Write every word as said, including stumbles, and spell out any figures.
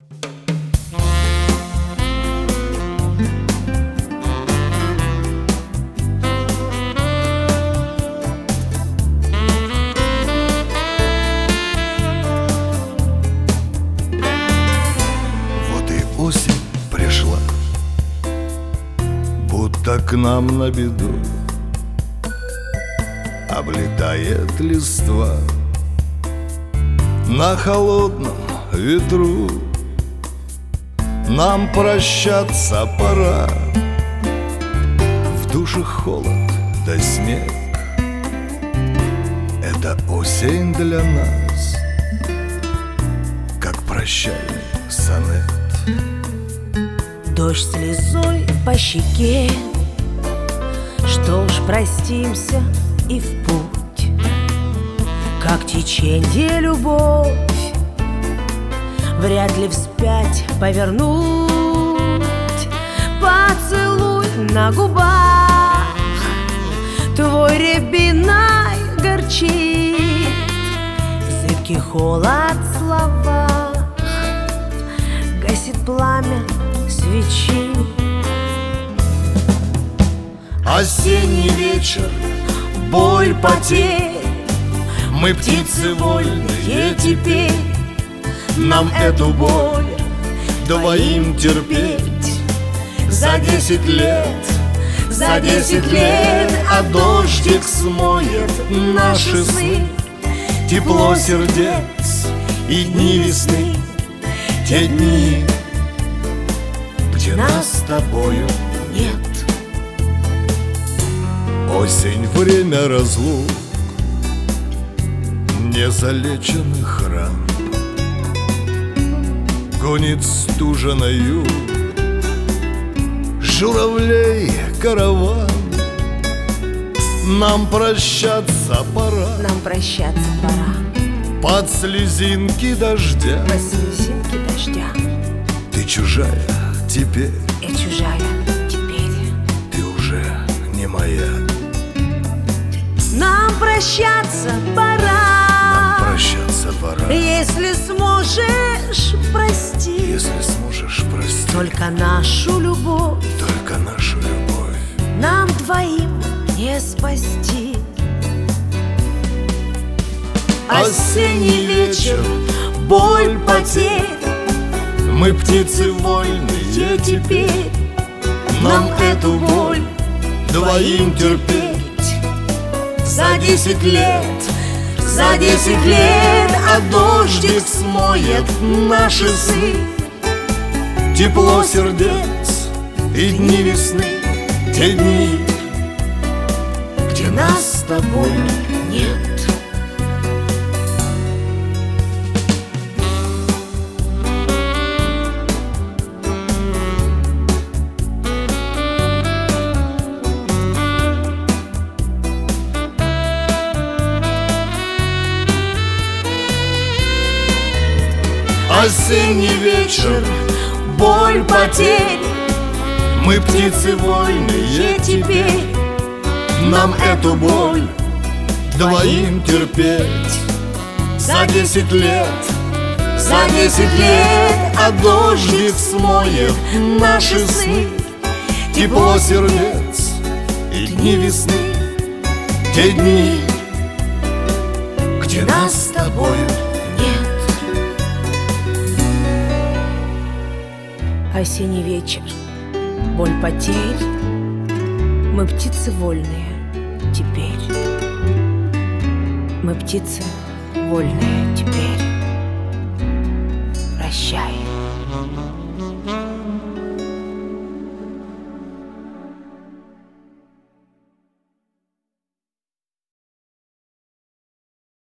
Вот и осень пришла, будто к нам на беду. Облетает листва на холодном ветру. Нам прощаться пора, в душе холод да снег. Это осень для нас, как прощальный сонет. Дождь слезой по щеке, что ж, простимся и в путь. Как теченье любовь, вряд ли вспять повернуть. Поцелуй на губах, твой рябиной горчит. Зыбкий холод в словах гасит пламя свечи. Осенний вечер, боль потерь, мы птицы вольные теперь. Нам эту боль двоим терпеть. За десять лет, за десять лет, а дождик смоет наши сны. Тепло сердец и дни весны, те дни, где нас с тобою нет. Осень — время разлук, незалеченных ран. Гонит стужа на юг журавлей караван. Нам прощаться пора, Нам прощаться пора, под слезинки дождя. под слезинки дождя. Ты чужая теперь, Я чужая теперь. ты уже не моя. Нам прощаться пора, Прощаться пора, если сможешь, прости. если сможешь простить Только нашу любовь только нашу любовь. нам двоим не спасти. Осенний вечер, боль потерь, мы птицы вольные теперь. Нам эту боль двоим терпеть. За десять лет, за десять лет, а дождик смоет наши сны. Тепло сердец и дни весны, те дни, где нас с тобой нет. Осенний вечер, боль потерь, мы птицы вольные теперь. Нам эту боль двоим терпеть. За десять лет, за десять лет, а дождик смоет наши сны. Тепло сердец и дни весны, те дни, где нас с тобою нет. Осенний вечер, боль потерь, мы птицы вольные теперь. Мы птицы вольные теперь.